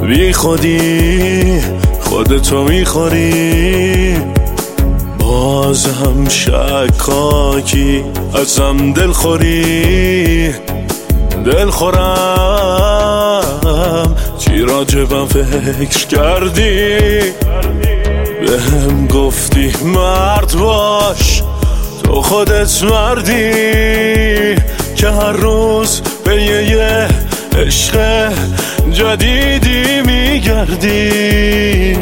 بی خودی خودتو میخوری، باز هم شکاکی ازم دلخوری. دلخورم چی راجبم فکر کردی، بهم گفتی مرد باش، تو خودت مردی که هر روز به یه عشق جدیدی میگردی.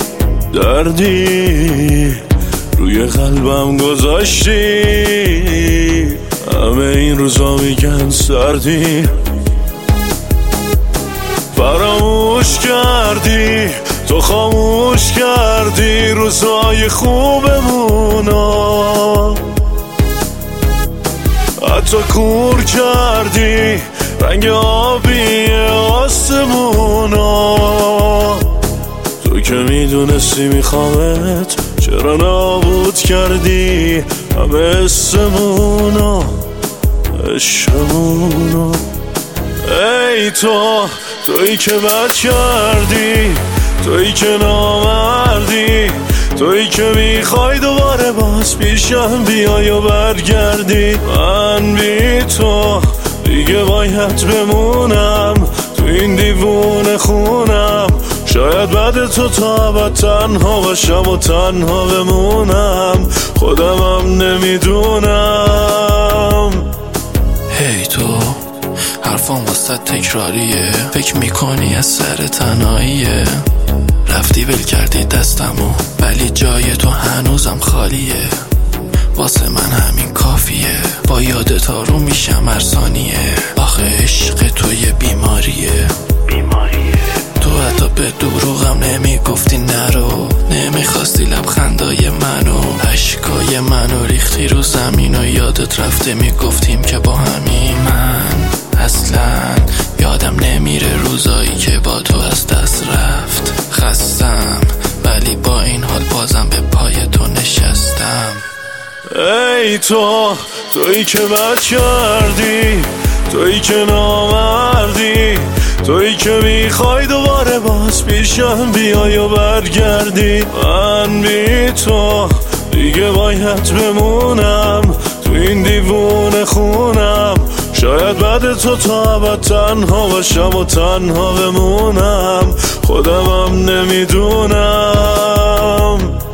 دردی روی قلبم گذاشتی، همه این روزا میگن سردی. فراموش کردی، تو خاموش کردی روزای خوبمونو، حتی کور کردی رنگ آبی آسمونو. تو که میدونستی میخوامت، چرا نابود کردی همه اسمونو عشقمونو. ای تویی که بد کردی، تویی که نامردی، تویی که میخوای دوباره باز پیشم بیای و برگردی. من بی تو دیگه باید بمونم تو این دیوونه خونم، شاید بعد تو تا ابد تنها باشم و تنها بمونم، خودمم نمیدونم. هی تو حرفام واسه تکراریه، فکر میکنی از سر تنهاییه. رفتی ول کردی دستمو ولی جای تو هنوزم خالیه. واسه من همین کافیه، با یادت آروم میشم هر ثانیه. آخه عشق تو یه بیماریه. تو حتی به دروغم نمیگفتی نرو، نمیخواستی لبخندای منو، اشکای منو ریختی رو زمین و یادت رفته میگفتیم که با همین. من اصلا یادم نمیره روزایی که با تو از دست رفت. خستم ولی با این حال بازم به پای تو نشستم. ای تویی که بد کردی، تویی که نامردی، تویی که میخوای دوباره باز پیشم بیای و برگردی. من بی تو دیگه باید بمونم تو این دیوونه خونم، شاید بعد تو تا ابد تنها باشم و تنها بمونم، خودمم نمیدونم.